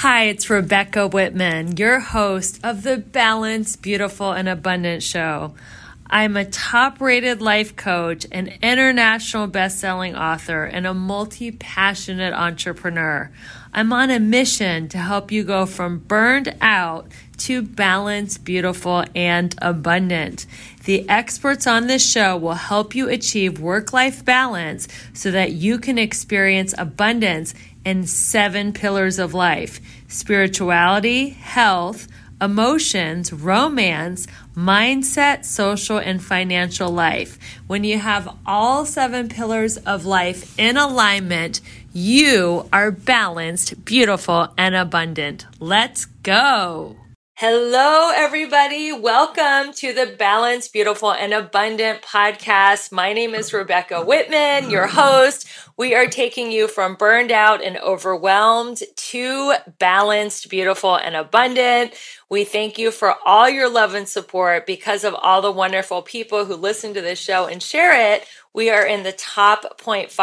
Hi, it's Rebecca Whitman, your host of the Balanced, Beautiful, and Abundant Show. I'm a top-rated life coach, an international best-selling author, and a multi-passionate entrepreneur. I'm on a mission to help you go from burned out to balanced, beautiful, and abundant. The experts on this show will help you achieve work-life balance so that you can experience abundance in 7 pillars of life: spirituality, health, emotions, romance, mindset, social, and financial life. When you have all 7 pillars of life in alignment, you are balanced, beautiful, and abundant. Let's go. Hello, everybody. Welcome to the Balanced, Beautiful, and Abundant podcast. My name is Rebecca Whitman, your host. We are taking you from burned out and overwhelmed to balanced, beautiful, and abundant. We thank you for all your love and support. Because of all the wonderful people who listen to this show and share it, we are in the top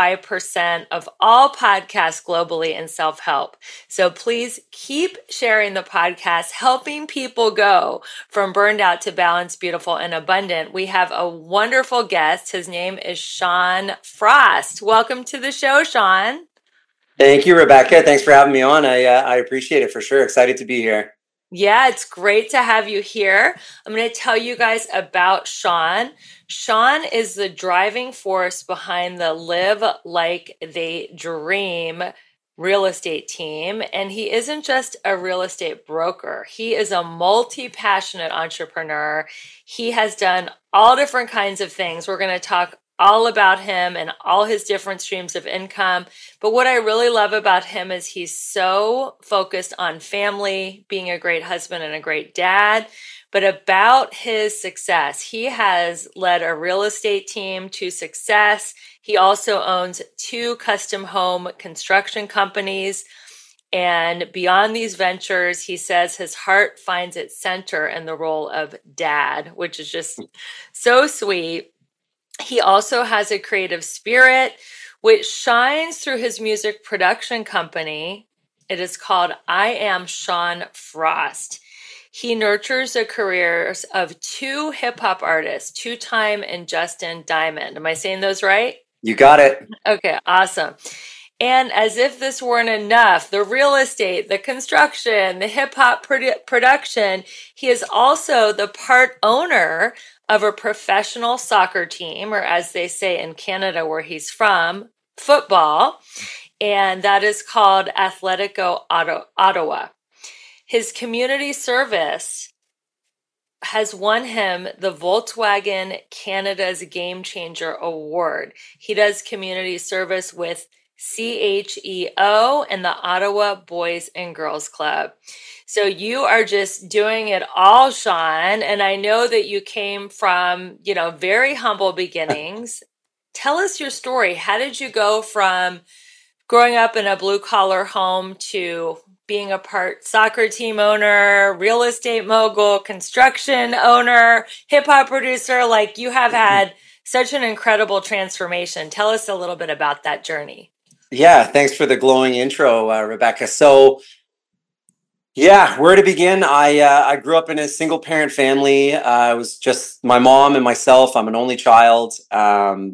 0.5% of all podcasts globally in self-help. So please keep sharing the podcast, helping people go from burned out to balanced, beautiful, and abundant. We have a wonderful guest. His name is Sean Frost. Welcome to the show, Sean. Thank you, Rebecca. Thanks for having me on. I appreciate it for sure. Excited to be here. Yeah, it's great to have you here. I'm going to tell you guys about Sean. Sean is the driving force behind the Live Like They Dream real estate team. And he isn't just a real estate broker. He is a multi-passionate entrepreneur. He has done all different kinds of things. We're going to talk all about him and all his different streams of income. But what I really love about him is he's so focused on family, being a great husband and a great dad. But about his success, he has led a real estate team to success. He also owns 2 custom home construction companies. And beyond these ventures, he says his heart finds its center in the role of dad, which is just so sweet. He also has a creative spirit, which shines through his music production company. It is called I Am Sean Frost. He nurtures the careers of 2 hip-hop artists, 2Time and Justin Diamond. Am I saying those right? You got it. Okay, awesome. And as if this weren't enough, the real estate, the construction, the hip-hop production, he is also the part owner of a professional soccer team, or as they say in Canada where he's from, football, and that is called Atletico Ottawa. His community service has won him the Volkswagen Canada's Game Changer Award. He does community service with CHEO and the Ottawa Boys and Girls Club. So you are just doing it all, Sean. And I know that you came from, very humble beginnings. Tell us your story. How did you go from growing up in a blue collar home to being a part soccer team owner, real estate mogul, construction owner, hip hop producer? Like, you have had such an incredible transformation. Tell us a little bit about that journey. Yeah, thanks for the glowing intro, Rebecca. So, where to begin? I grew up in a single parent family. It was just my mom and myself. I'm an only child. I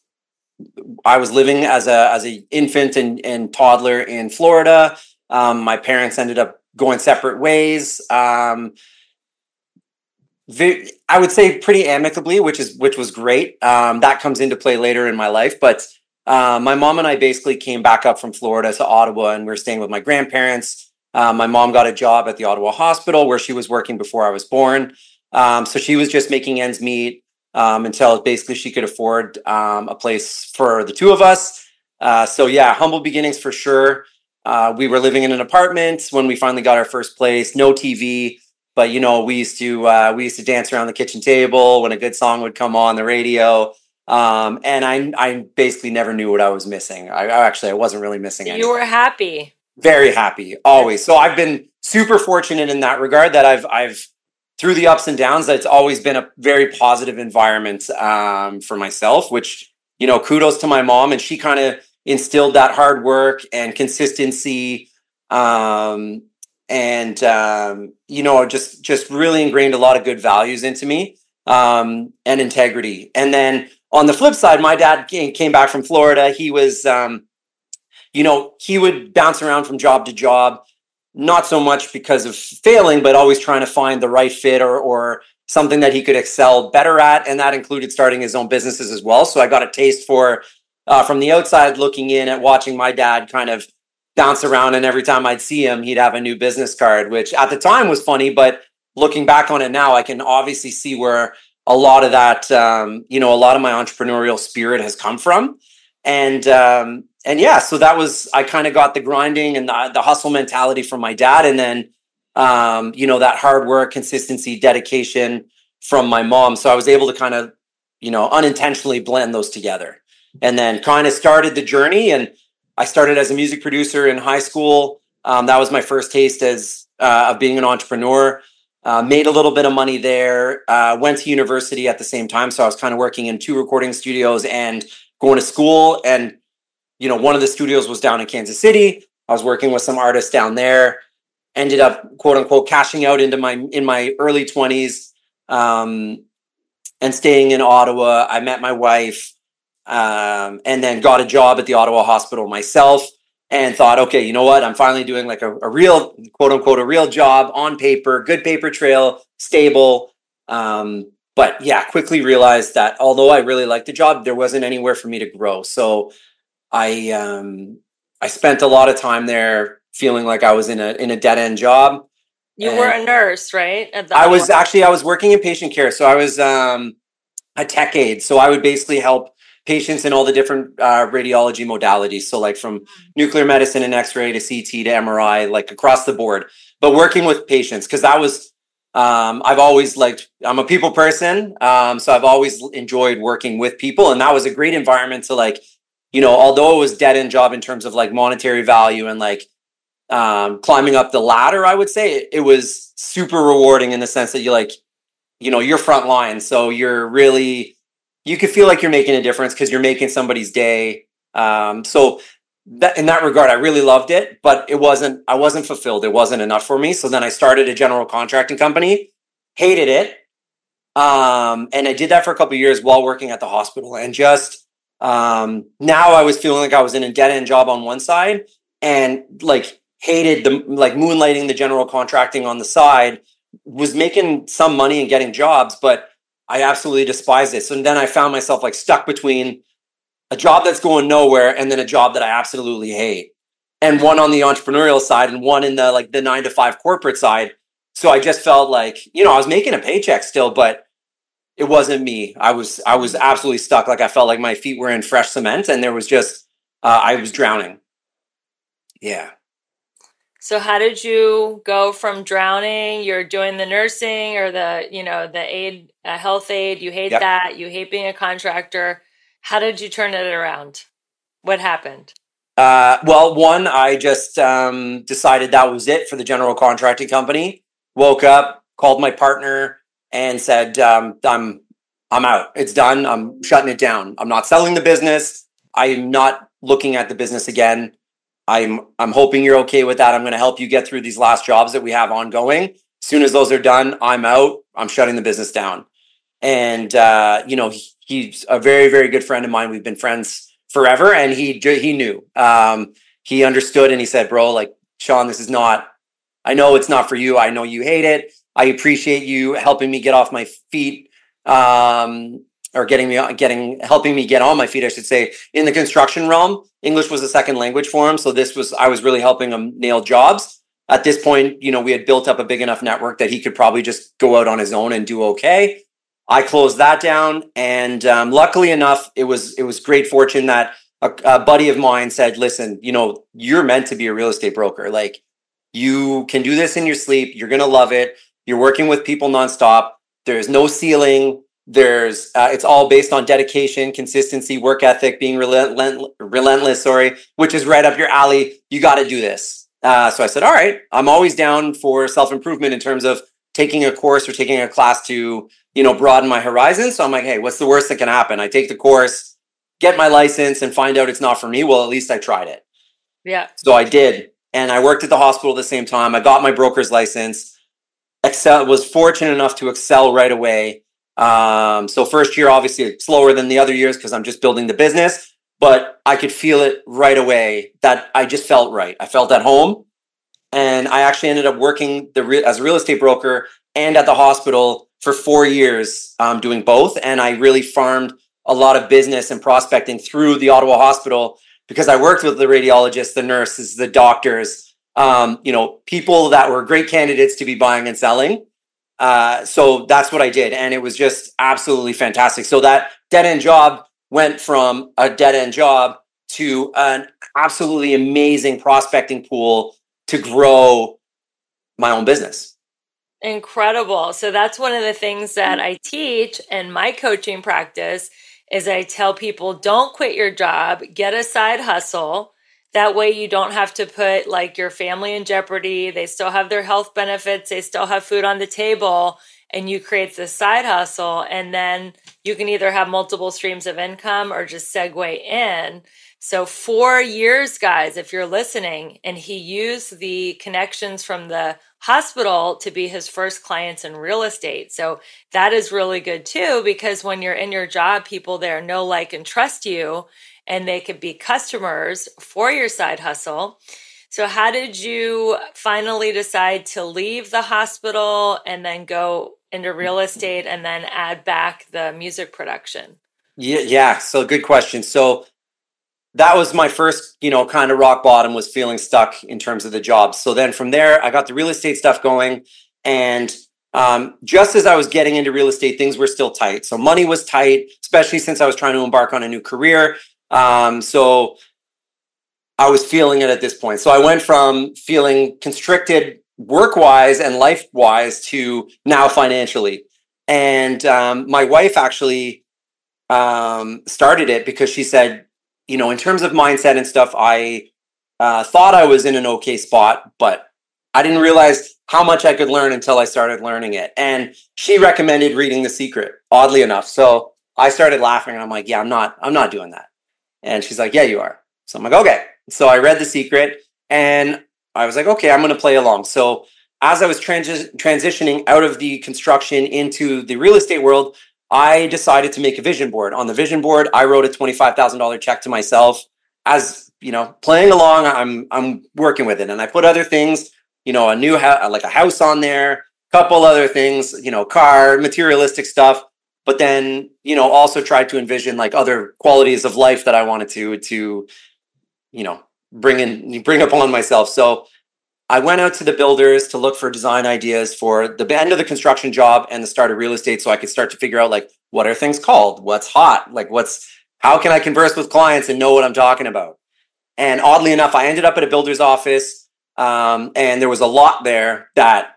was living as a infant and toddler in Florida. My parents ended up going separate ways. I would say pretty amicably, which was great. That comes into play later in my life, but my mom and I basically came back up from Florida to Ottawa, and we were staying with my grandparents. My mom got a job at the Ottawa Hospital where she was working before I was born. So she was just making ends meet until basically she could afford a place for the 2 of us. Humble beginnings for sure. We were living in an apartment when we finally got our first place. No TV, but we used to dance around the kitchen table when a good song would come on the radio. And I basically never knew what I was missing. I wasn't really missing anything. You were happy. Very happy, always. So I've been super fortunate in that regard that I've through the ups and downs, it's always been a very positive environment for myself, which, kudos to my mom. And she kind of instilled that hard work and consistency and just really ingrained a lot of good values into me, and integrity. And then on the flip side, my dad came back from Florida. He was he would bounce around from job to job, not so much because of failing, but always trying to find the right fit or something that he could excel better at. And that included starting his own businesses as well. So I got a taste for, from the outside looking in at watching my dad kind of bounce around. And every time I'd see him, he'd have a new business card, which at the time was funny. But looking back on it now, I can obviously see where a lot of that, a lot of my entrepreneurial spirit has come from. And yeah, so that was, I kind of got the grinding and the hustle mentality from my dad. And then, that hard work, consistency, dedication from my mom. So I was able to kind of, unintentionally blend those together, and then kind of started the journey. And I started as a music producer in high school. That was my first taste of being an entrepreneur. Made a little bit of money there, went to university at the same time. So I was kind of working in 2 recording studios and going to school. And one of the studios was down in Kansas City. I was working with some artists down there. Ended up, quote unquote, cashing out in my early 20s, and staying in Ottawa. I met my wife, and then got a job at the Ottawa Hospital myself, and thought, okay, you know what? I'm finally doing like a real, quote unquote, a real job on paper, good paper trail, stable. But yeah, quickly realized that although I really liked the job, there wasn't anywhere for me to grow. So I spent a lot of time there feeling like I was in a dead end job. You were a nurse, right? I was working in patient care. So I was a tech aide. So I would basically help patients in all the different radiology modalities. So like from nuclear medicine and X-ray to CT to MRI, like across the board, but working with patients. Cause that was, I'm a people person. So I've always enjoyed working with people, and that was a great environment to although it was dead end job in terms of like monetary value and like, climbing up the ladder, I would say it was super rewarding in the sense that you're front line. So you could feel like you're making a difference because you're making somebody's day. So that, in that regard, I really loved it, but I wasn't fulfilled. It wasn't enough for me. So then I started a general contracting company, hated it. And I did that for a couple of years while working at the hospital, and just, now I was feeling like I was in a dead end job on one side, and like hated moonlighting the general contracting on the side. Was making some money and getting jobs, but I absolutely despised it. So then I found myself like stuck between a job that's going nowhere and then a job that I absolutely hate, and one on the entrepreneurial side and one in the 9-to-5 corporate side. So I just felt like, I was making a paycheck still, but it wasn't me. I was absolutely stuck. Like I felt like my feet were in fresh cement, and there was just, I was drowning. Yeah. So how did you go from drowning? You're doing the nursing or the aid, health aid. You hate that. You hate being a contractor. How did you turn it around? What happened? Well, one, I just decided that was it for the general contracting company. Woke up, called my partner, and said, I'm out. It's done. I'm shutting it down. I'm not selling the business. I'm not looking at the business again. I'm hoping you're okay with that. I'm going to help you get through these last jobs that we have ongoing. As soon as those are done, I'm out. I'm shutting the business down. And, he's a very, very good friend of mine. We've been friends forever. And he knew, he understood, and he said, bro, like, Sean, I know it's not for you. I know you hate it. I appreciate you helping me get off my feet. Or helping me get on my feet, I should say, in the construction realm. English was a second language for him. So I was really helping him nail jobs. At this point, we had built up a big enough network that he could probably just go out on his own and do okay. I closed that down. And luckily enough, it was great fortune that a buddy of mine said, listen, you're meant to be a real estate broker. Like, you can do this in your sleep. You're going to love it. You're working with people nonstop. There's no ceiling. It's all based on dedication, consistency, work ethic, being relentless, which is right up your alley. You got to do this. So I said, all right, I'm always down for self-improvement in terms of taking a course or taking a class to, broaden my horizons. So I'm like, hey, what's the worst that can happen? I take the course, get my license, and find out it's not for me. Well, at least I tried it. Yeah. So I did. and I worked at the hospital at the same time. I got my broker's license. Was fortunate enough to excel right away. So first year, obviously slower than the other years because I'm just building the business, but I could feel it right away that I just felt right. I felt at home, and I actually ended up working as a real estate broker and at the hospital for 4 years, doing both. And I really farmed a lot of business and prospecting through the Ottawa hospital because I worked with the radiologists, the nurses, the doctors, people that were great candidates to be buying and selling. So that's what I did. And it was just absolutely fantastic. So that dead end job went from a dead end job to an absolutely amazing prospecting pool to grow my own business. Incredible. So that's one of the things that I teach in my coaching practice is I tell people don't quit your job, get a side hustle. That way you don't have to put like your family in jeopardy. They still have their health benefits. They still have food on the table, and you create this side hustle. And then you can either have multiple streams of income or just segue in. So 4 years, guys, if you're listening, and he used the connections from the hospital to be his first clients in real estate. So that is really good too, because when you're in your job, people there know, like, and trust you, and they could be customers for your side hustle. So how did you finally decide to leave the hospital and then go into real estate and then add back the music production? Yeah. So good question. So that was my first, kind of rock bottom, was feeling stuck in terms of the job. So then from there, I got the real estate stuff going. And just as I was getting into real estate, things were still tight. So money was tight, especially since I was trying to embark on a new career. So I was feeling it at this point. So I went from feeling constricted work-wise and life-wise to now financially. And my wife actually started it because she said, in terms of mindset and stuff, I thought I was in an okay spot, but I didn't realize how much I could learn until I started learning it. And she recommended reading The Secret, oddly enough. So I started laughing and I'm like, yeah, I'm not doing that. And she's like, yeah, you are. So I'm like, okay. So I read The Secret and I was like, okay, I'm going to play along. So as I was transitioning out of the construction into the real estate world, I decided to make a vision board. On the vision board, I wrote a $25,000 check to myself. As playing along, I'm working with it, and I put other things, a new like a house on there, a couple other things, car, materialistic stuff. But then, also tried to envision like other qualities of life that I wanted to bring upon myself. So I went out to the builders to look for design ideas for the end of the construction job and the start of real estate, so I could start to figure out, like, what are things called? What's hot? Like, how can I converse with clients and know what I'm talking about? And oddly enough, I ended up at a builder's office, and there was a lot there that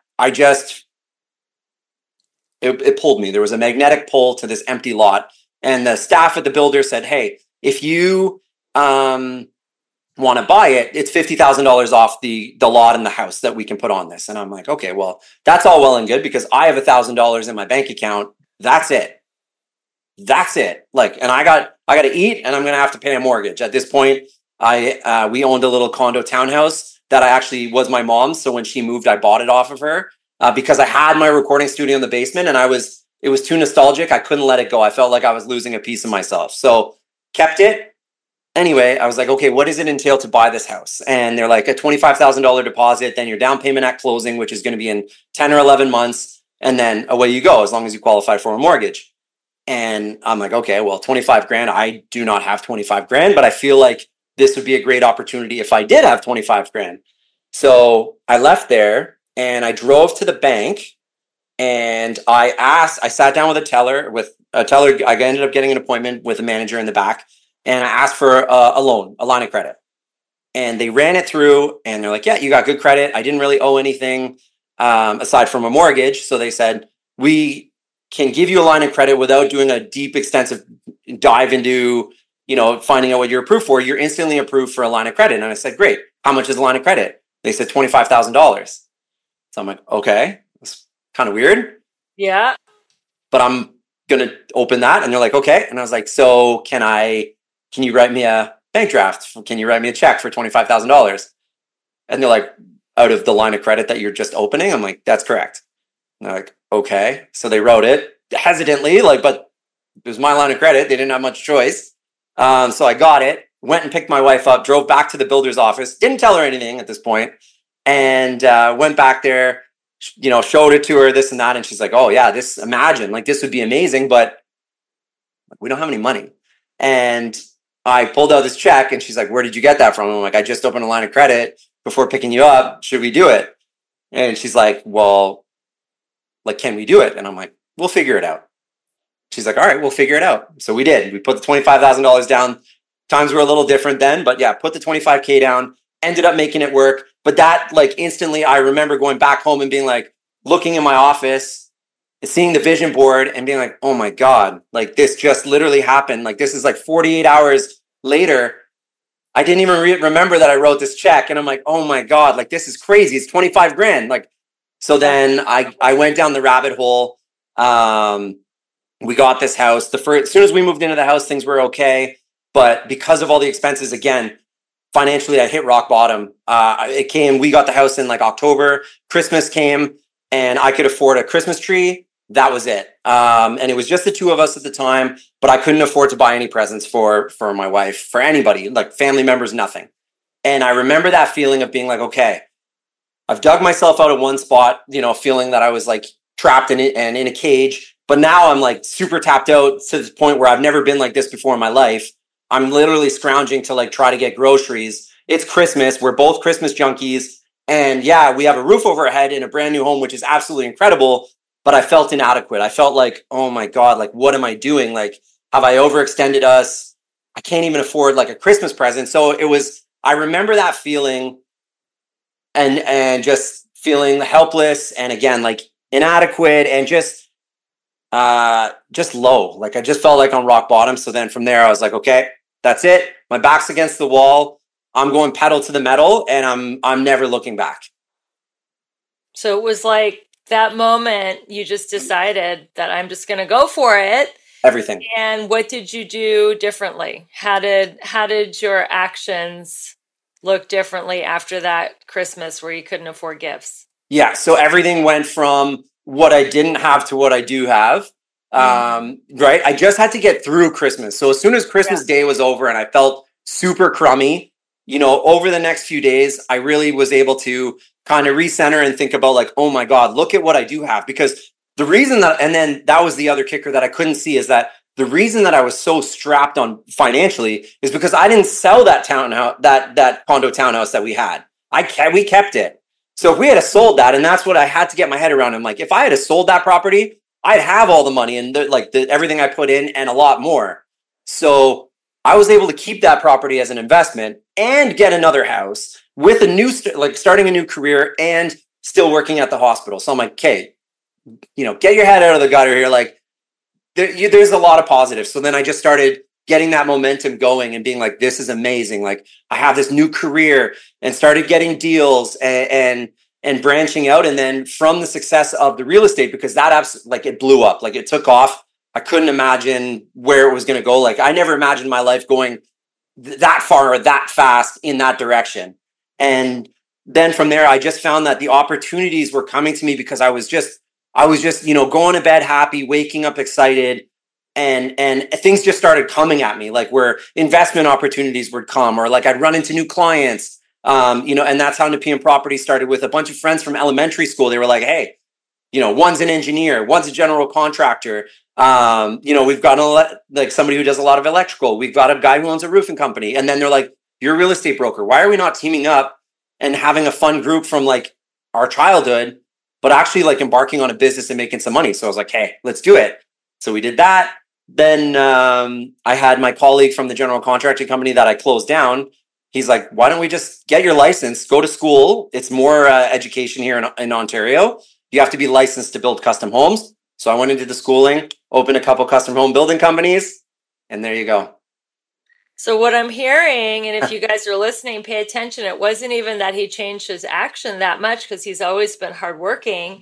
it pulled me. There was a magnetic pull to this empty lot. And the staff at the builder said, hey, if you want to buy it, it's $50,000 off the lot and the house that we can put on this. And I'm like, okay, well, that's all well and good because I have $1,000 in my bank account. That's it. Like, and I got to eat, and I'm going to have to pay a mortgage. At this point, we owned a little condo townhouse that I actually was my mom's. So when she moved, I bought it off of her because I had my recording studio in the basement, and it was too nostalgic. I couldn't let it go. I felt like I was losing a piece of myself. So kept it. Anyway, I was like, okay, what does it entail to buy this house? And they're like, a $25,000 deposit, then your down payment at closing, which is going to be in 10 or 11 months. And then away you go, as long as you qualify for a mortgage. And I'm like, okay, well, 25 grand, I do not have 25 grand, but I feel like this would be a great opportunity if I did have 25 grand. So I left there and I drove to the bank, and I sat down with a teller. I ended up getting an appointment with a manager in the back. And I asked for a loan, a line of credit. And they ran it through, and they're like, yeah, you got good credit. I didn't really owe anything aside from a mortgage. So they said, we can give you a line of credit without doing a deep, extensive dive into, finding out what you're approved for. You're instantly approved for a line of credit. And I said, great. How much is a line of credit? They said $25,000. So I'm like, okay, that's kind of weird. Yeah. But I'm going to open that. And they're like, okay. And I was like, so can you write me a bank draft? Can you write me a check for $25,000? And they're like, out of the line of credit that you're just opening? I'm like, that's correct. And they're like, okay. So they wrote it hesitantly, like, but it was my line of credit. They didn't have much choice. So I got it, went and picked my wife up, drove back to the builder's office, didn't tell her anything at this point, and went back there, showed it to her, this and that. And she's like, oh yeah, imagine, like, this would be amazing, but we don't have any money. And I pulled out this check and she's like, where did you get that from? I'm like, I just opened a line of credit before picking you up. Should we do it? And she's like, well, like, can we do it? And I'm like, we'll figure it out. She's like, all right, we'll figure it out. So we did. We put the $25,000 down. Times were a little different then, but yeah, put the 25K down, ended up making it work. But that, like, instantly, I remember going back home and being like, looking in my office, seeing the vision board and being like, oh my God, like, this just literally happened. Like, this is like 48 hours later. I didn't even remember that I wrote this check. And I'm like, oh my God, like, this is crazy. It's 25 grand. Like, so then I went down the rabbit hole. We got this house. As soon as we moved into the house, things were okay. But because of all the expenses, again, financially, I hit rock bottom. We got the house in like October. Christmas came and I could afford a Christmas tree. That was it. And it was just the two of us at the time, but I couldn't afford to buy any presents for my wife, for anybody, like family members, nothing. And I remember that feeling of being like, okay, I've dug myself out of one spot, feeling that I was like trapped in it and in a cage. But now I'm like super tapped out to the point where I've never been like this before in my life. I'm literally scrounging to like try to get groceries. It's Christmas. We're both Christmas junkies. And yeah, we have a roof over our head in a brand new home, which is absolutely incredible. But I felt inadequate. I felt like, oh my God, like, what am I doing? Like, have I overextended us? I can't even afford like a Christmas present. So I remember that feeling and just feeling helpless. And again, like inadequate and just low. Like, I just felt like on rock bottom. So then from there, I was like, okay, that's it. My back's against the wall. I'm going pedal to the metal and I'm never looking back. So it was like that moment you just decided that I'm just going to go for it. Everything. And what did you do differently? How did your actions look differently after that Christmas where you couldn't afford gifts? Yeah. So everything went from what I didn't have to what I do have. Right. I just had to get through Christmas. So as soon as Christmas Day was over and I felt super crummy, over the next few days, I really was able to kind of recenter and think about like, oh my God, look at what I do have. Because the reason and then that was the other kicker that I couldn't see, is that the reason that I was so strapped on financially is because I didn't sell that townhouse, that condo townhouse that we had. We kept it. So if we had sold that, and that's what I had to get my head around. I'm like, if I had sold that property, I'd have all the money and everything I put in and a lot more. So I was able to keep that property as an investment and get another house with starting a new career and still working at the hospital. So I'm like, okay, get your head out of the gutter here. Like, there's a lot of positives. So then I just started getting that momentum going and being like, this is amazing. Like, I have this new career, and started getting deals and branching out. And then from the success of the real estate, because that it blew up, like it took off. I couldn't imagine where it was going to go. Like, I never imagined my life going that far or that fast in that direction. And then from there, I just found that the opportunities were coming to me because I was just, going to bed happy, waking up excited, and things just started coming at me, like where investment opportunities would come, or like I'd run into new clients, and that's how Nepean Property started, with a bunch of friends from elementary school. They were like, hey, one's an engineer, one's a general contractor. We've got somebody who does a lot of electrical. We've got a guy who owns a roofing company. And then they're like, you're a real estate broker. Why are we not teaming up and having a fun group from like our childhood, but actually like embarking on a business and making some money? So I was like, hey, let's do it. So we did that. Then I had my colleague from the general contracting company that I closed down. He's like, why don't we just get your license, go to school? It's more education here in Ontario. You have to be licensed to build custom homes. So I went into the schooling, opened a couple custom home building companies, and there you go. So what I'm hearing, and if you guys are listening, pay attention, it wasn't even that he changed his action that much, because he's always been hardworking.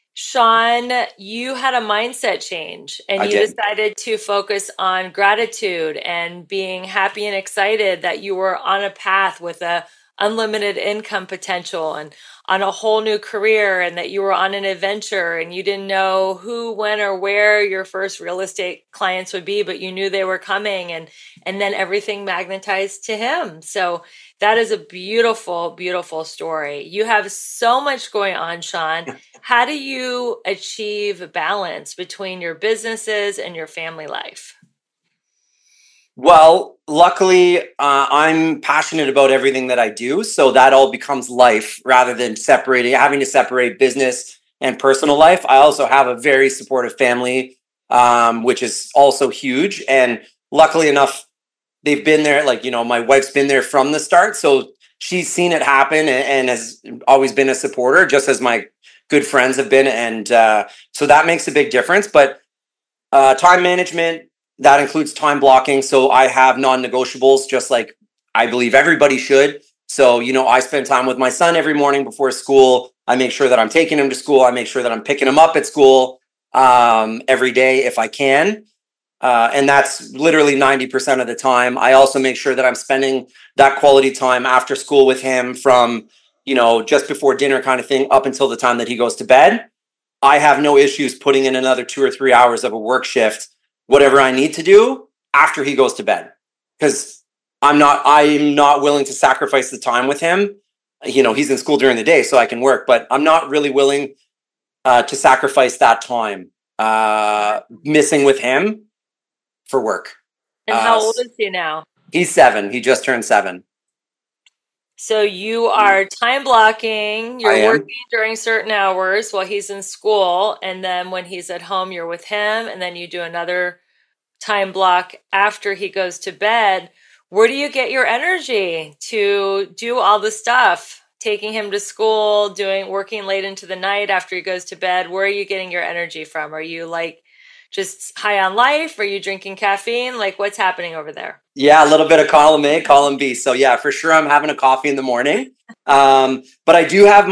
Sean, you had a mindset change, and you decided to focus on gratitude and being happy and excited that you were on a path with a unlimited income potential and on a whole new career, and that you were on an adventure and you didn't know who, when, or where your first real estate clients would be, but you knew they were coming, and then everything magnetized to him. So that is a beautiful, beautiful story. You have so much going on, Sean. How do you achieve balance between your businesses and your family life? Well, luckily, I'm passionate about everything that I do, so that all becomes life rather than having to separate business and personal life. I also have a very supportive family, which is also huge. And luckily enough, they've been there. Like, my wife's been there from the start, so she's seen it happen and has always been a supporter, just as my good friends have been. And so that makes a big difference. But time management, that includes time blocking. So I have non-negotiables, just like I believe everybody should. So, I spend time with my son every morning before school. I make sure that I'm taking him to school. I make sure that I'm picking him up at school every day if I can. And that's literally 90% of the time. I also make sure that I'm spending that quality time after school with him from, just before dinner kind of thing up until the time that he goes to bed. I have no issues putting in another 2 or 3 hours of a work shift, whatever I need to do after he goes to bed, because I'm not willing to sacrifice the time with him. He's in school during the day, so I can work, but I'm not really willing to sacrifice that time missing with him for work. And how old is he now? He's 7. He just turned 7. So you are time blocking, you're working during certain hours while he's in school, and then when he's at home, you're with him, and then you do another time block after he goes to bed. Where do you get your energy to do all the stuff? Taking him to school, working late into the night after he goes to bed. Where are you getting your energy from? Are you like just high on life? Are you drinking caffeine? Like, what's happening over there? Yeah, a little bit of column A, column B. So yeah, for sure, I'm having a coffee in the morning. But I do have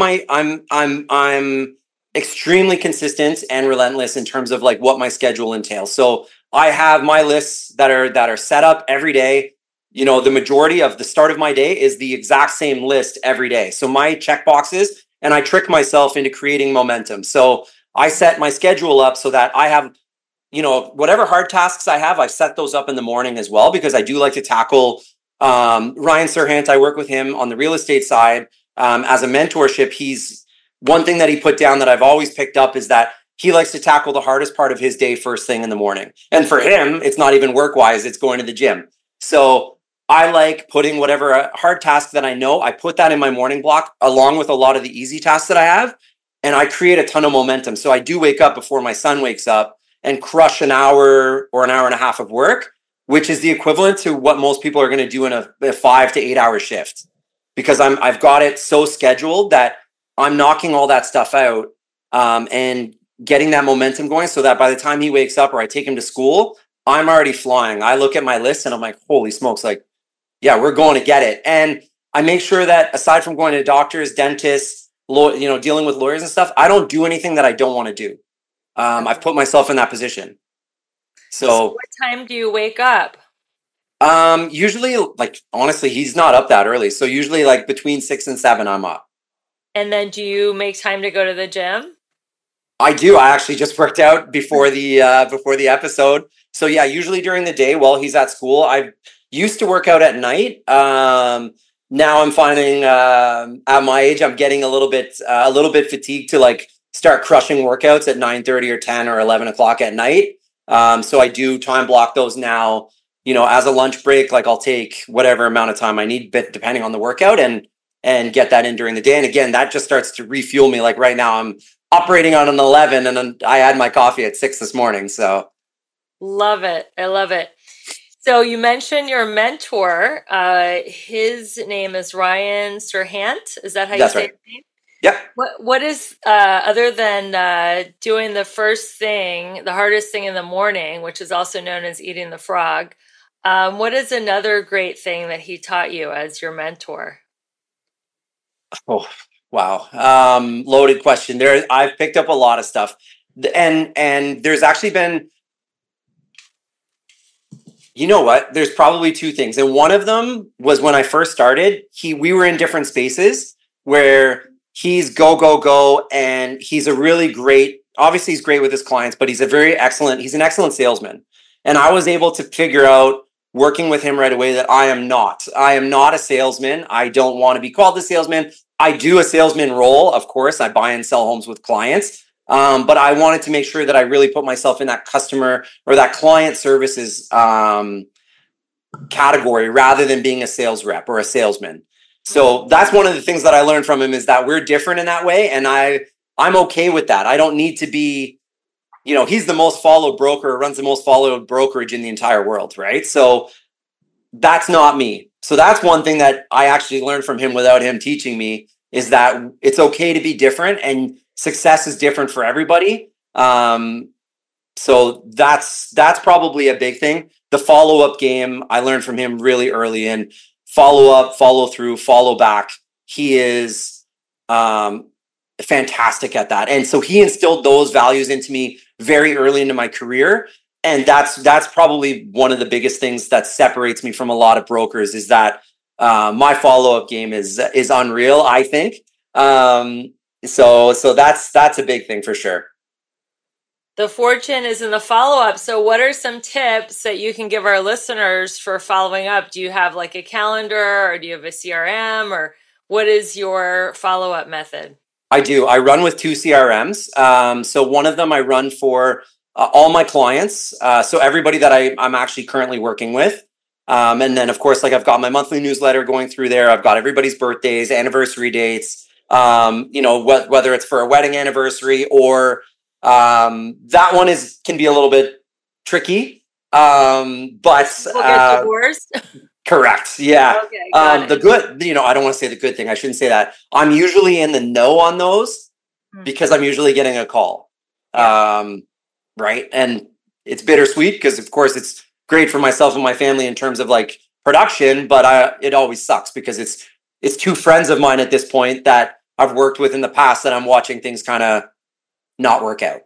I'm extremely consistent and relentless in terms of like what my schedule entails. So I have my lists that are set up every day. The majority of the start of my day is the exact same list every day. So my check boxes, and I trick myself into creating momentum. So I set my schedule up so that I have, whatever hard tasks I have, I set those up in the morning as well, because I do like to tackle Ryan Serhant. I work with him on the real estate side as a mentorship. One thing that he put down that I've always picked up is that he likes to tackle the hardest part of his day first thing in the morning. And for him, it's not even work-wise, it's going to the gym. So I like putting whatever hard task that I know, I put that in my morning block along with a lot of the easy tasks that I have, and I create a ton of momentum. So I do wake up before my son wakes up and crush an hour or an hour and a half of work, which is the equivalent to what most people are going to do in a 5 to 8 hour shift, because I've got it so scheduled that I'm knocking all that stuff out and getting that momentum going, so that by the time he wakes up or I take him to school, I'm already flying. I look at my list and I'm like, holy smokes, like, yeah, we're going to get it. And I make sure that aside from going to doctors, dentists, dealing with lawyers and stuff, I don't do anything that I don't want to do. I've put myself in that position. So what time do you wake up? Usually, like, honestly, he's not up that early. So usually like between 6 and 7, I'm up. And then do you make time to go to the gym? I do. I actually just worked out before the episode. So yeah, usually during the day while he's at school. I used to work out at night. Now I'm finding at my age, I'm getting a little bit fatigued to like start crushing workouts at 9:30 or 10 or 11 o'clock at night. So I do time block those now, as a lunch break. Like I'll take whatever amount of time I need, depending on the workout, and get that in during the day. And again, that just starts to refuel me. Like right now I'm operating on an 11 and then I had my coffee at 6 this morning. So love it. I love it. So you mentioned your mentor. His name is Ryan Serhant. Is that how you say his name? Yep. What is, other than doing the first thing, the hardest thing in the morning, which is also known as eating the frog, what is another great thing that he taught you as your mentor? Oh, wow. Loaded question. I've picked up a lot of stuff. And there's actually been, You know what? There's probably two things. And one of them was when I first started, we were in different spaces where he's go, go, go. And he's a really great, obviously he's great with his clients, but he's an excellent salesman. And I was able to figure out working with him right away that I am not a salesman. I don't want to be called a salesman. I do a salesman role. Of course, I buy and sell homes with clients. But I wanted to make sure that I really put myself in that customer or that client services category rather than being a sales rep or a salesman. So that's one of the things that I learned from him is that we're different in that way. And I'm okay with that. I don't need to be, he's the most followed broker, runs the most followed brokerage in the entire world, right? So that's not me. So that's one thing that I actually learned from him without him teaching me is that it's okay to be different and success is different for everybody. So that's probably a big thing. The follow-up game, I learned from him really early in follow up, follow through, follow back. He is fantastic at that. And so he instilled those values into me very early into my career. And that's probably one of the biggest things that separates me from a lot of brokers is that my follow-up game is unreal, I think. So that's a big thing for sure. The fortune is in the follow-up. So what are some tips that you can give our listeners for following up? Do you have like a calendar or do you have a CRM or what is your follow-up method? I do. I run with two CRMs. So one of them I run for all my clients. So everybody that I'm actually currently working with. And then of course, like I've got my monthly newsletter going through there. I've got everybody's birthdays, anniversary dates, whether it's for a wedding anniversary or that one can be a little bit tricky. But people get divorced. Correct. Yeah. Okay, the good, I don't want to say the good thing. I shouldn't say that. I'm usually in the no on those because I'm usually getting a call. Yeah. Right. And it's bittersweet because of course it's great for myself and my family in terms of like production, but it always sucks because it's two friends of mine at this point that I've worked with in the past that I'm watching things kind of not work out.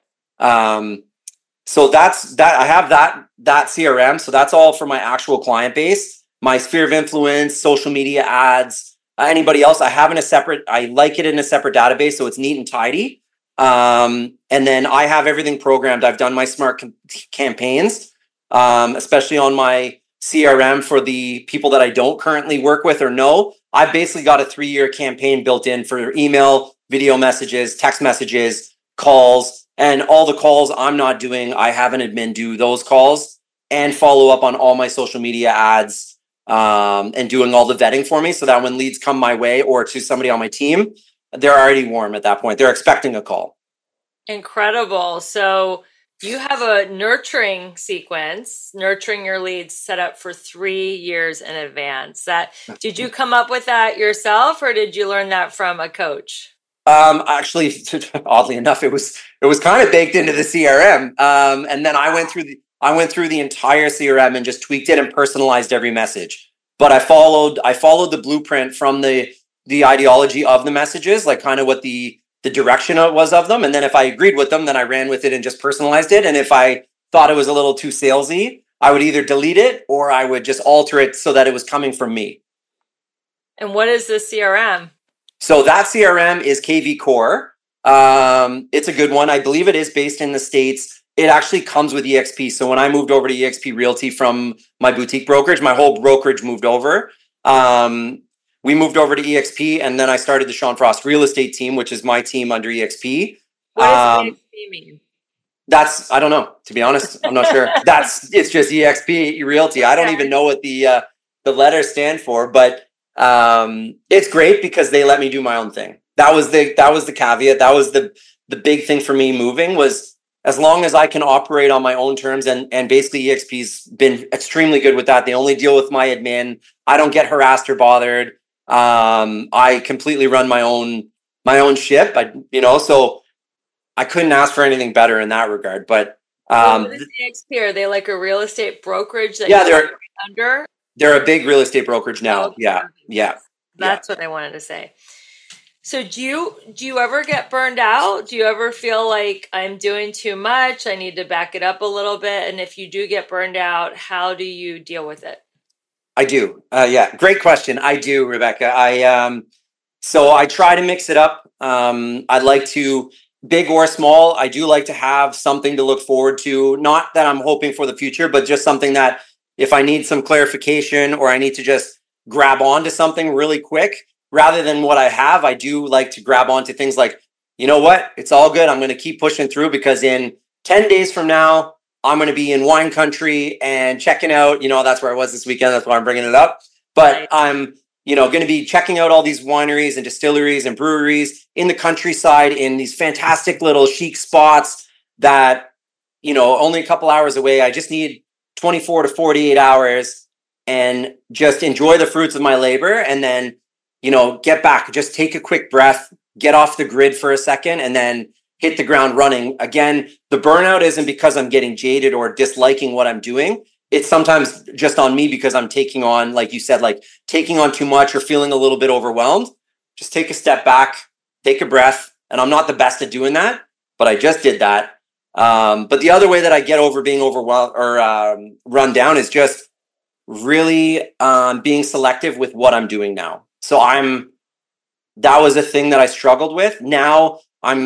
So that's that. I have that CRM. So that's all for my actual client base, my sphere of influence, social media ads, anybody else. I like it in a separate database. So it's neat and tidy. And then I have everything programmed. I've done my smart campaigns, especially on my CRM for the people that I don't currently work with or know. I've basically got a 3-year campaign built in for email, video messages, text messages, calls, and all the calls I'm not doing, I have an admin do those calls and follow up on all my social media ads and doing all the vetting for me so that when leads come my way or to somebody on my team, they're already warm at that point. They're expecting a call. Incredible. So you have a nurturing sequence, nurturing your leads set up for 3 years in advance. Did you come up with that yourself or did you learn that from a coach? Actually, oddly enough, it was kind of baked into the CRM. And then I went through the entire CRM and just tweaked it and personalized every message. But I followed the blueprint from the ideology of the messages, like kind of what the direction was of them. And then if I agreed with them, then I ran with it and just personalized it. And if I thought it was a little too salesy, I would either delete it or I would just alter it so that it was coming from me. And what is the CRM? So that CRM is KV Core. It's a good one. I believe it is based in the States. It actually comes with EXP. So when I moved over to EXP Realty from my boutique brokerage, my whole brokerage moved over. We moved over to EXP and then I started the Sean Frost real estate team, which is my team under EXP. What does EXP mean? I don't know, to be honest. I'm not sure. It's just EXP Realty. I don't even know what the letters stand for, but it's great because they let me do my own thing. That was the caveat. That was the big thing for me moving was as long as I can operate on my own terms and basically EXP's been extremely good with that. They only deal with my admin. I don't get harassed or bothered. I completely run my own ship. So I couldn't ask for anything better in that regard. But what is EXP? Are they like a real estate brokerage that they're under? They're a big real estate brokerage now. Okay. Yeah. That's what I wanted to say. So do you ever get burned out? Do you ever feel like I'm doing too much? I need to back it up a little bit. And if you do get burned out, how do you deal with it? I do. Yeah, great question. I do, Rebecca. So I try to mix it up. I'd like to, big or small, I do like to have something to look forward to. Not that I'm hoping for the future, but just something that if I need some clarification or I need to just grab onto something really quick, rather than what I have, I do like to grab onto things like, you know what, it's all good. I'm going to keep pushing through because in 10 days from now, I'm going to be in wine country and checking out, that's where I was this weekend. That's why I'm bringing it up. But I'm going to be checking out all these wineries and distilleries and breweries in the countryside in these fantastic little chic spots that, only a couple hours away. I just need 24 to 48 hours and just enjoy the fruits of my labor and then, get back, just take a quick breath, get off the grid for a second and then hit the ground running. Again, the burnout isn't because I'm getting jaded or disliking what I'm doing. It's sometimes just on me because I'm taking on, like you said, like taking on too much or feeling a little bit overwhelmed. Just take a step back, take a breath. And I'm not the best at doing that, but I just did that. But the other way that I get over being overwhelmed or run down is just really being selective with what I'm doing now. So that was a thing that I struggled with. Now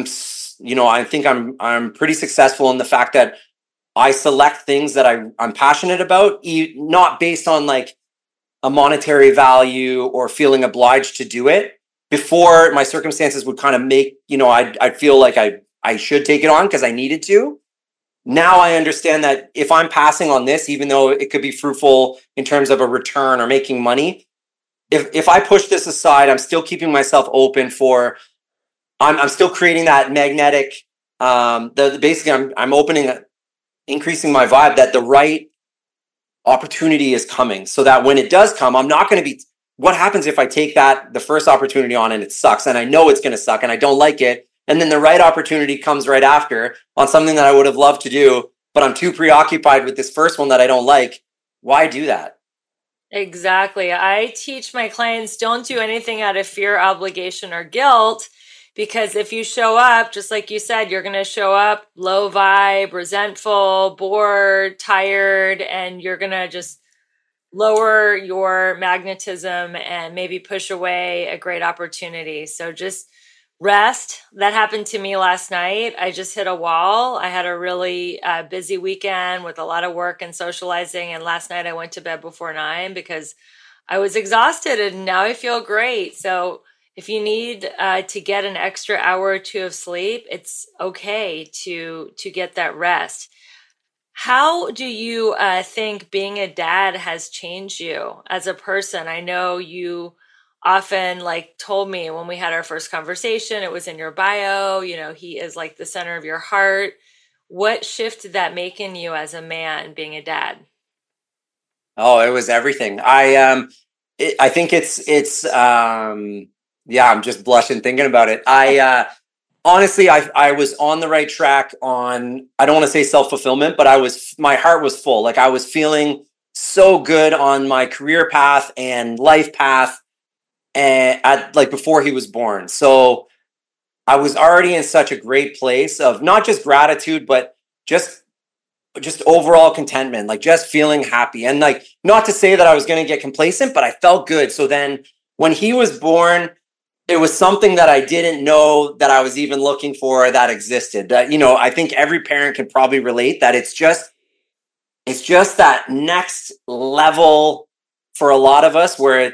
I think I'm pretty successful in the fact that I select things that I'm passionate about, not based on like a monetary value or feeling obliged to do it. Before, my circumstances would kind of make, I'd feel like I should take it on because I needed to. Now I understand that if I'm passing on this, even though it could be fruitful in terms of a return or making money, if I push this aside, I'm still keeping myself open for, I'm still creating that magnetic, basically I'm increasing my vibe that the right opportunity is coming so that when it does come, I'm not going to be, what happens if I take the first opportunity on and it sucks and I know it's going to suck and I don't like it. And then the right opportunity comes right after on something that I would have loved to do, but I'm too preoccupied with this first one that I don't like. Why do that? Exactly. I teach my clients don't do anything out of fear, obligation, or guilt. Because if you show up, just like you said, you're going to show up low vibe, resentful, bored, tired, and you're going to just lower your magnetism and maybe push away a great opportunity. So just rest. That happened to me last night. I just hit a wall. I had a really busy weekend with a lot of work and socializing. And last night I went to bed before 9 because I was exhausted and now I feel great. So if you need to get an extra hour or two of sleep, it's okay to get that rest. How do you think being a dad has changed you as a person? I know you often told me when we had our first conversation, it was in your bio, he is like the center of your heart. What shift did that make in you as a man being a dad? Oh, it was everything. I think yeah, I'm just blushing thinking about it. Honestly, I was on the right track on, I don't want to say self-fulfillment, but my heart was full. Like I was feeling so good on my career path and life path and before he was born. So I was already in such a great place of not just gratitude, but just overall contentment, like just feeling happy. And not to say that I was going to get complacent, but I felt good. So then when he was born, it was something that I didn't know that I was even looking for that existed. That, I think every parent can probably relate that it's just that next level for a lot of us where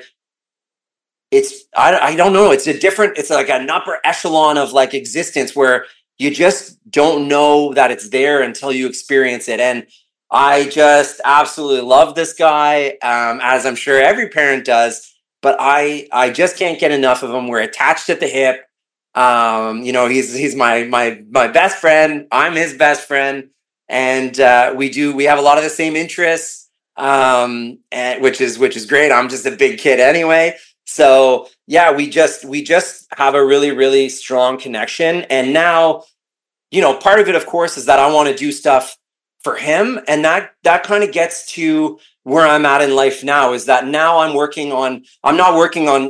I don't know. It's like an upper echelon of existence where you just don't know that it's there until you experience it. And I just absolutely love this guy, as I'm sure every parent does. But I just can't get enough of him. We're attached at the hip. He's my best friend. I'm his best friend, and we have a lot of the same interests, and which is great. I'm just a big kid anyway. So yeah, we just have a really, really strong connection. And now, part of it, of course, is that I want to do stuff for him. And that kind of gets to where I'm at in life now, is that now I'm not working on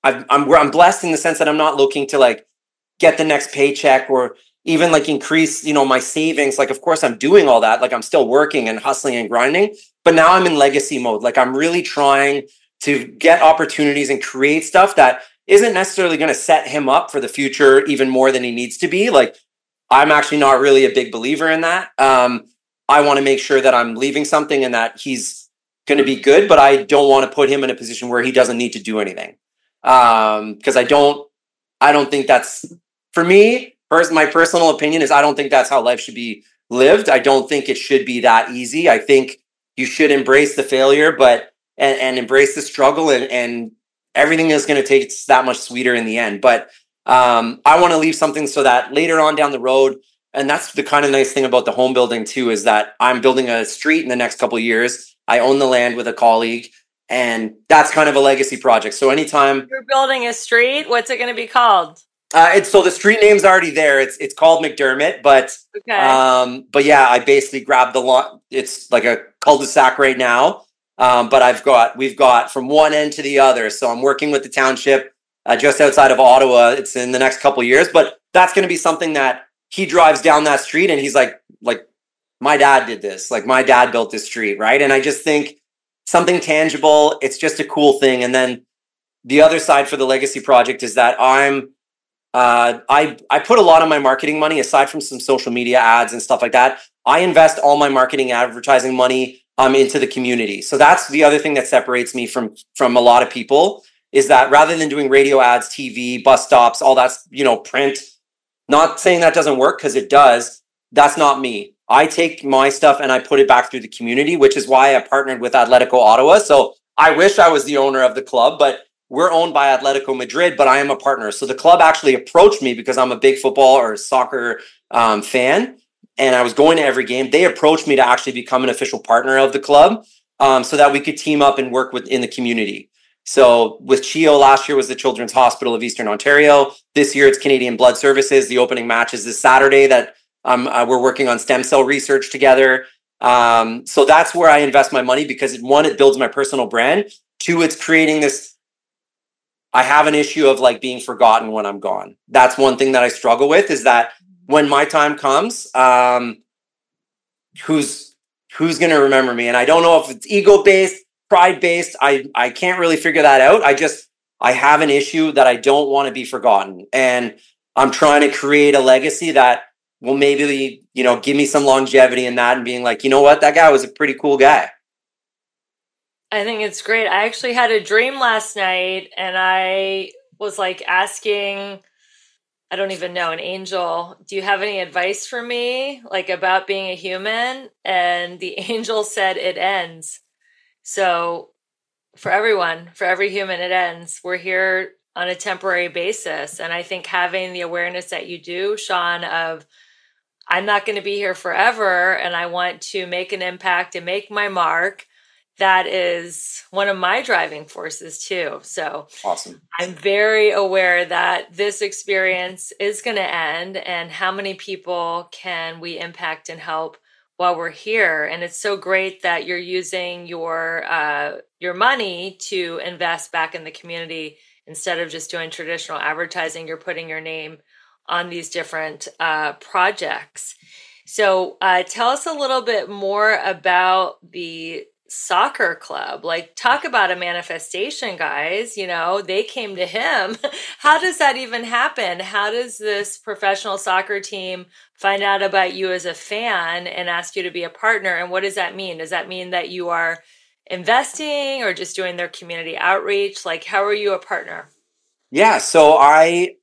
I'm blessed in the sense that I'm not looking to like get the next paycheck or even like increase, my savings. Like, of course I'm doing all that. Like I'm still working and hustling and grinding, but now I'm in legacy mode. Like I'm really trying to get opportunities and create stuff that isn't necessarily going to set him up for the future even more than he needs to be. Like I'm actually not really a big believer in that. I want to make sure that I'm leaving something and that he's going to be good, but I don't want to put him in a position where he doesn't need to do anything. Because I don't think that's, for me, my personal opinion is I don't think that's how life should be lived. I don't think it should be that easy. I think you should embrace the failure, and embrace the struggle, and everything is going to taste that much sweeter in the end. But I want to leave something so that later on down the road, and that's the kind of nice thing about the home building too, is that I'm building a street in the next couple of years. I own the land with a colleague, and that's kind of a legacy project. So anytime you're building a street, what's it going to be called? So the street name's already there. It's called McDermott, but okay. But yeah, I basically grabbed the lot. It's like a cul-de-sac right now. But we've got from one end to the other. So I'm working with the township just outside of Ottawa. It's in the next couple of years, but that's going to be something that he drives down that street and he's like, my dad did this. Like my dad built this street, right? And I just think something tangible. It's just a cool thing. And then the other side for the legacy project is that I put a lot of my marketing money, aside from some social media ads and stuff like that. I invest all my marketing advertising money into the community. So that's the other thing that separates me from a lot of people, is that rather than doing radio ads, TV, bus stops, all that's, print, not saying that doesn't work, because it does. That's not me. I take my stuff and I put it back through the community, which is why I partnered with Atletico Ottawa. So I wish I was the owner of the club, but we're owned by Atletico Madrid, but I am a partner. So the club actually approached me because I'm a big football or soccer fan, and I was going to every game. They approached me to actually become an official partner of the club, so that we could team up and work in the community. So with CHEO, last year was the Children's Hospital of Eastern Ontario. This year it's Canadian Blood Services. The opening match is this Saturday that we're working on stem cell research together. So that's where I invest my money, because one, it builds my personal brand. Two, it's creating this. I have an issue of like being forgotten when I'm gone. That's one thing that I struggle with, is that when my time comes, who's going to remember me? And I don't know if it's ego-based, pride-based. I can't really figure that out. I have an issue that I don't want to be forgotten. And I'm trying to create a legacy that will maybe, give me some longevity in that, and being like, you know what, that guy was a pretty cool guy. I think it's great. I actually had a dream last night, and I was like asking, I don't even know, an angel, do you have any advice for me, like about being a human? And the angel said, it ends. So for everyone, for every human, it ends. We're here on a temporary basis. And I think having the awareness that you do, Sean, of I'm not going to be here forever, and I want to make an impact and make my mark. That is one of my driving forces too. So awesome. I'm very aware that this experience is going to end, and how many people can we impact and help while we're here. And it's so great that you're using your money to invest back in the community instead of just doing traditional advertising. You're putting your name on these different projects. So tell us a little bit more about the soccer club. Like, talk about a manifestation, guys. They came to him. How does that even happen? How does this professional soccer team find out about you as a fan and ask you to be a partner? And what does that mean? Does that mean that you are investing or just doing their community outreach? Like, how are you a partner? Yeah, so I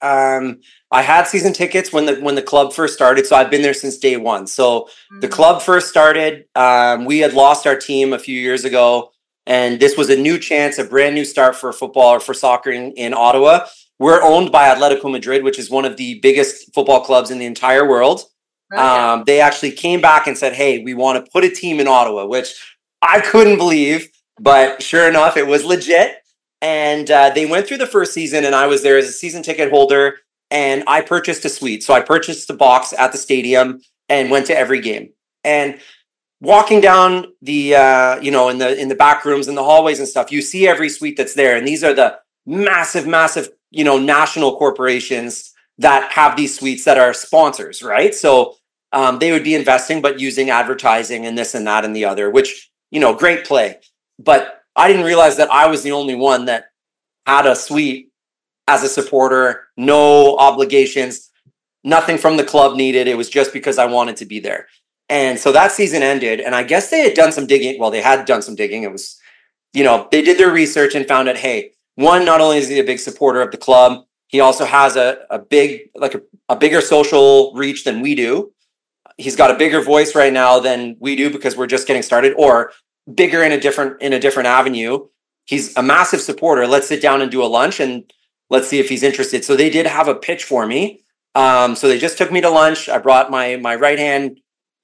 had season tickets when the club first started, so I've been there since day one. So the club first started, we had lost our team a few years ago, and this was a new chance, a brand new start for football or for soccer in Ottawa. We're owned by Atletico Madrid, which is one of the biggest football clubs in the entire world. Okay. They actually came back and said, hey, we want to put a team in Ottawa, which I couldn't believe, but sure enough, it was legit. And they went through the first season, and I was there as a season ticket holder, and I purchased a suite. So I purchased a box at the stadium and went to every game. And walking down the, in the back rooms and the hallways and stuff, you see every suite that's there. And these are the massive, massive, national corporations that have these suites that are sponsors, right? So they would be investing, but using advertising and this and that and the other, which, great play. But I didn't realize that I was the only one that had a suite as a supporter, no obligations, nothing from the club needed. It was just because I wanted to be there. And so that season ended, and I guess they had done some digging. Well, they had done some digging. It was, they did their research and found out, hey, one, not only is he a big supporter of the club, he also has a bigger social reach than we do. He's got a bigger voice right now than we do because we're just getting started, or bigger in a different avenue. He's a massive supporter. Let's sit down and do a lunch and let's see if he's interested. So they did have a pitch for me. So they just took me to lunch. I brought my right hand,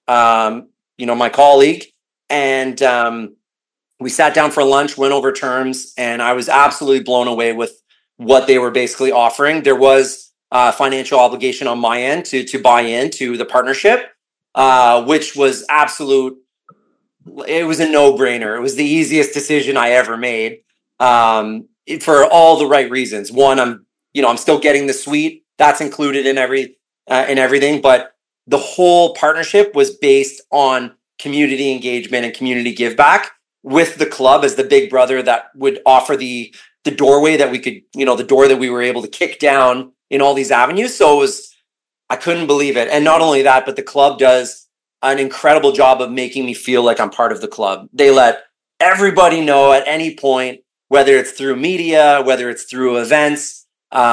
my colleague, and we sat down for lunch, went over terms, and I was absolutely blown away with what they were basically offering. There was a financial obligation on my end to buy into the partnership, which was absolute. It was a no-brainer. It was the easiest decision I ever made, for all the right reasons. One, I'm still getting the suite that's included in everything, but the whole partnership was based on community engagement and community give back with the club as the big brother that would offer the doorway that we could, the door that we were able to kick down in all these avenues. So I couldn't believe it. And not only that, but the club does an incredible job of making me feel like I'm part of the club. They let everybody know at any point, whether it's through media, whether it's through events.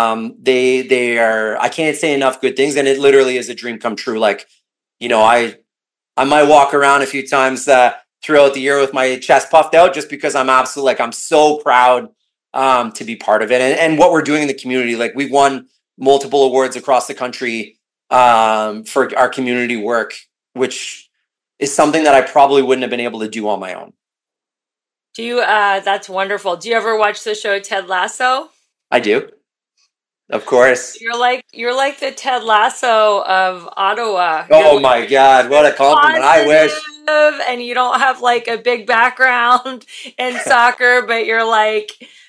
They are, I can't say enough good things. And it literally is a dream come true. Like, I might walk around a few times throughout the year with my chest puffed out just because I'm so proud to be part of it. And what we're doing in the community, like we've won multiple awards across the country for our community work, which is something that I probably wouldn't have been able to do on my own. Do you, that's wonderful. Do you ever watch the show Ted Lasso? I do. Of course. You're like the Ted Lasso of Ottawa. Oh my God, what a compliment. I wish. And you don't have like a big background in soccer, but you're like,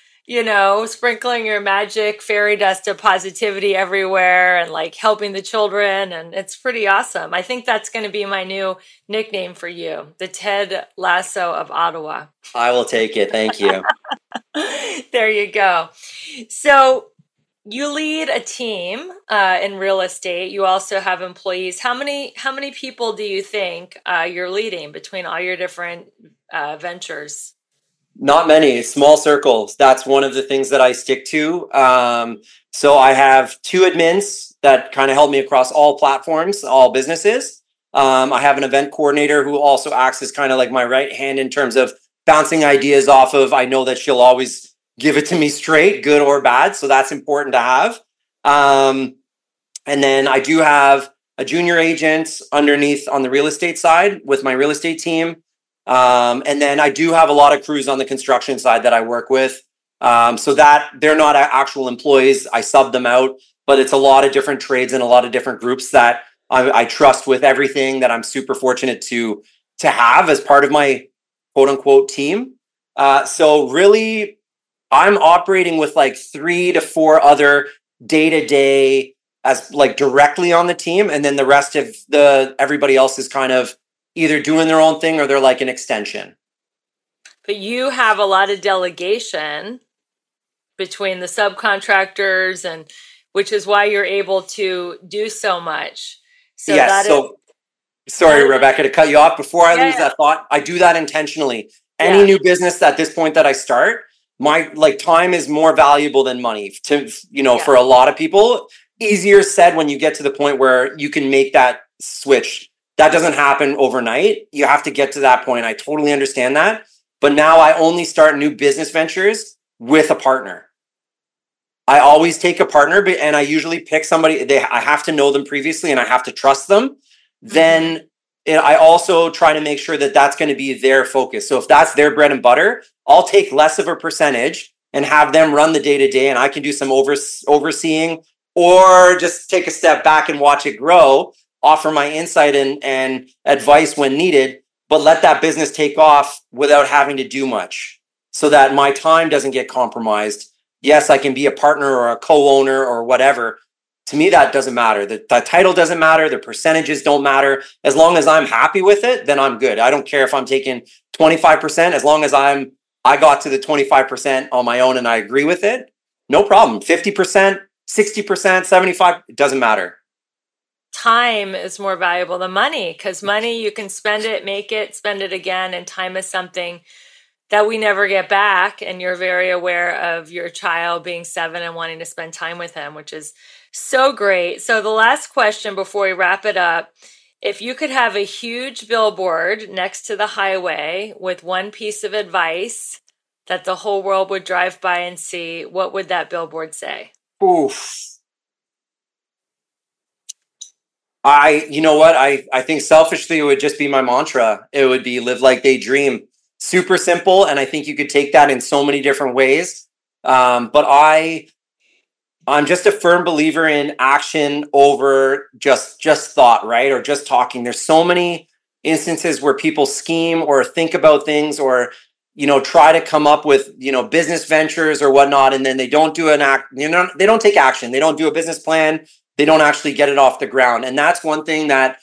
sprinkling your magic fairy dust of positivity everywhere and like helping the children. And it's pretty awesome. I think that's going to be my new nickname for you, the Ted Lasso of Ottawa. I will take it. Thank you. There you go. So you lead a team in real estate. You also have employees. How many people do you think you're leading between all your different ventures? Not many, small circles. That's one of the things that I stick to. So I have 2 admins that kind of help me across all platforms, all businesses. I have an event coordinator who also acts as kind of like my right hand in terms of bouncing ideas off of. I know that she'll always give it to me straight, good or bad. So that's important to have. And then I do have a junior agent underneath on the real estate side with my real estate team. And then I do have a lot of crews on the construction side that I work with. So that they're not actual employees. I sub them out, but it's a lot of different trades and a lot of different groups that I trust with everything that I'm super fortunate to have as part of my quote unquote team. So really I'm operating with like 3 to 4 other day-to-day as like directly on the team. And then the rest of everybody else is kind of either doing their own thing or they're like an extension. But you have a lot of delegation between the subcontractors, and which is why you're able to do so much. So yes. Sorry, Rebecca, to cut you off. Before I lose that thought, I do that intentionally. Any new business at this point that I start, my time is more valuable than money for a lot of people. Easier said when you get to the point where you can make that switch. That doesn't happen overnight. You have to get to that point. I totally understand that. But now I only start new business ventures with a partner. I always take a partner, and I usually pick somebody. I have to know them previously and I have to trust them. Then I also try to make sure that that's going to be their focus. So if that's their bread and butter, I'll take less of a percentage and have them run the day-to-day, and I can do some overseeing or just take a step back and watch it grow, offer my insight and advice when needed, but let that business take off without having to do much so that my time doesn't get compromised. yes, I can be a partner or a co-owner or whatever. To me, that doesn't matter. The title doesn't matter. The percentages don't matter. As long as I'm happy with it, then I'm good. I don't care if I'm taking 25%. As long as I got to the 25% on my own and I agree with it, no problem. 50%, 60%, 75, it doesn't matter. Time is more valuable than money, because money, you can spend it, make it, spend it again, and time is something that we never get back. And you're very aware of your child being 7 and wanting to spend time with him, which is so great. So the last question before we wrap it up, if you could have a huge billboard next to the highway with one piece of advice that the whole world would drive by and see, what would that billboard say? Oof. You know what? I think selfishly it would just be my mantra. It would be live like they dream. Super simple. And I think you could take that in so many different ways. But I'm just a firm believer in action over just thought, right? Or just talking. There's so many instances where people scheme or think about things or, try to come up with, business ventures or whatnot. And then they don't do they don't take action. They don't do a business plan. They don't actually get it off the ground. And that's one thing that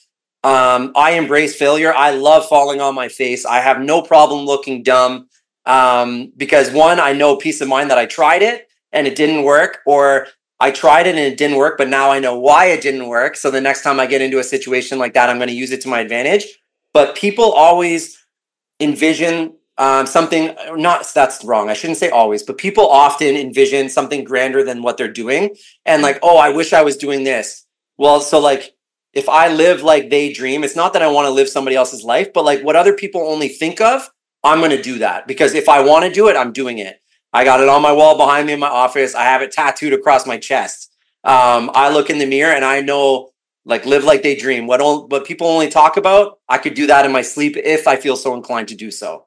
I embrace failure. I love falling on my face. I have no problem looking dumb because one, I know peace of mind that I tried it and it didn't work, or I tried it and it didn't work, but now I know why it didn't work. So the next time I get into a situation like that, I'm going to use it to my advantage. But people always envision something, that's wrong. I shouldn't say always, but people often envision something grander than what they're doing. And like, oh, I wish I was doing this. Well, so like, if I live like they dream, it's not that I want to live somebody else's life, but like what other people only think of, I'm going to do that. Because if I want to do it, I'm doing it. I got it on my wall behind me in my office. I have it tattooed across my chest. I look in the mirror and I know, like, live like they dream. What people only talk about, I could do that in my sleep if I feel so inclined to do so.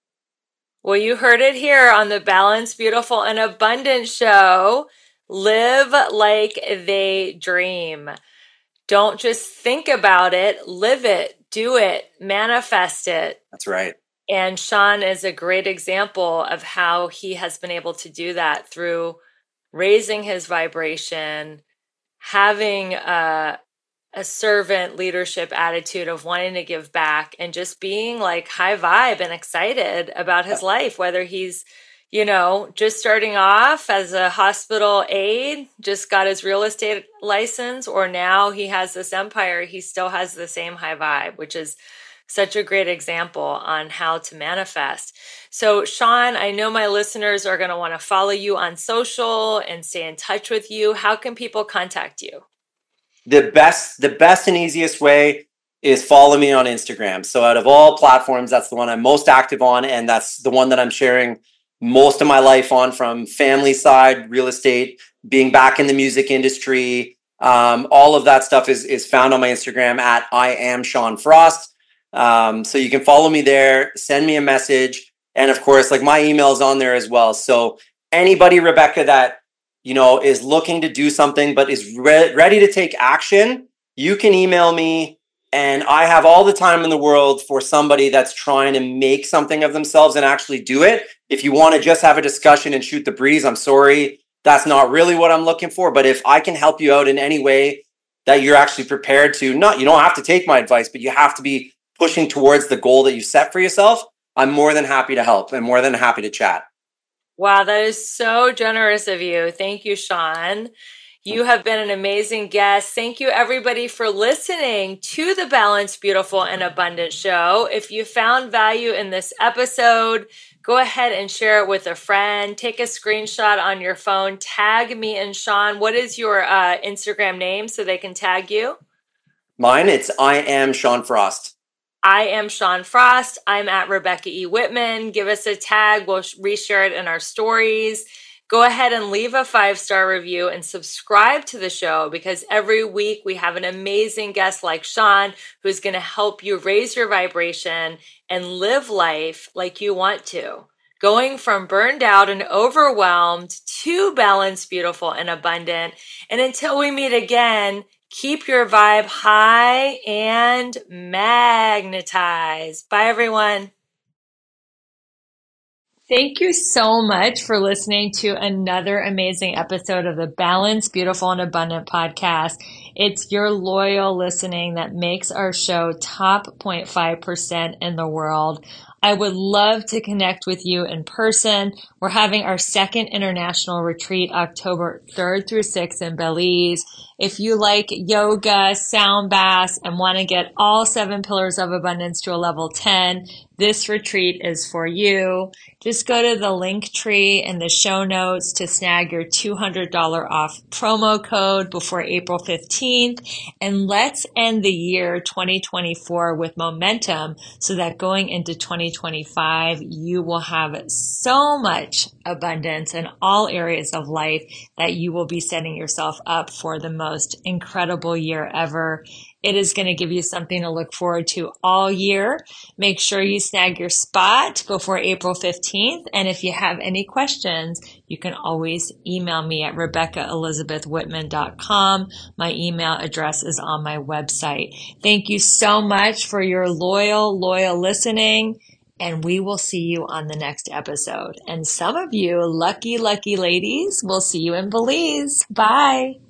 Well, you heard it here on the Balanced, Beautiful, and Abundant show. Live like they dream. Don't just think about it, live it, do it, manifest it. That's right. And Sean is a great example of how he has been able to do that through raising his vibration, having a servant leadership attitude of wanting to give back, and just being like high vibe and excited about his life, whether he's, just starting off as a hospital aide, just got his real estate license, or now he has this empire. He still has the same high vibe, which is such a great example on how to manifest. So, Sean, I know my listeners are going to want to follow you on social and stay in touch with you. How can people contact you? The best and easiest way is follow me on Instagram. So out of all platforms, that's the one I'm most active on. And that's the one that I'm sharing most of my life on, from family side, real estate, being back in the music industry. All of that stuff is found on my Instagram at I am Sean Frost. So you can follow me there, send me a message. And of course, like, my email is on there as well. So anybody, Rebecca, that is looking to do something but is ready to take action, you can email me, and I have all the time in the world for somebody that's trying to make something of themselves and actually do it. If you want to just have a discussion and shoot the breeze, I'm sorry, that's not really what I'm looking for. But if I can help you out in any way that you're actually prepared to, you don't have to take my advice, but you have to be pushing towards the goal that you set for yourself, I'm more than happy to help and more than happy to chat. Wow, that is so generous of you. Thank you, Sean. You have been an amazing guest. Thank you, everybody, for listening to the Balanced, Beautiful, and Abundant show. If you found value in this episode, go ahead and share it with a friend. Take a screenshot on your phone. Tag me and Sean. What is your Instagram name so they can tag you? Mine, it's I am Sean Frost. I am Sean Frost. I'm at Rebecca E. Whitman. Give us a tag. We'll reshare it in our stories. Go ahead and leave a 5-star review and subscribe to the show, because every week we have an amazing guest like Sean who's going to help you raise your vibration and live life like you want to. Going from burned out and overwhelmed to balanced, beautiful, and abundant. And until we meet again, keep your vibe high and magnetize. Bye, everyone. Thank you so much for listening to another amazing episode of the Balanced, Beautiful, and Abundant podcast. It's your loyal listening that makes our show top 0.5% in the world. I would love to connect with you in person. We're having our second international retreat October 3rd through 6th in Belize. If you like yoga, sound baths, and want to get all 7 pillars of abundance to a level 10, this retreat is for you. Just go to the link tree in the show notes to snag your $200 off promo code before April 15th. And let's end the year 2024 with momentum so that going into 2025, you will have so much abundance in all areas of life that you will be setting yourself up for the most incredible year ever. It is going to give you something to look forward to all year. Make sure you snag your spot before April 15th. And if you have any questions, you can always email me at RebeccaElizabethWhitman.com. My email address is on my website. Thank you so much for your loyal listening. And we will see you on the next episode. And some of you lucky ladies will see you in Belize. Bye.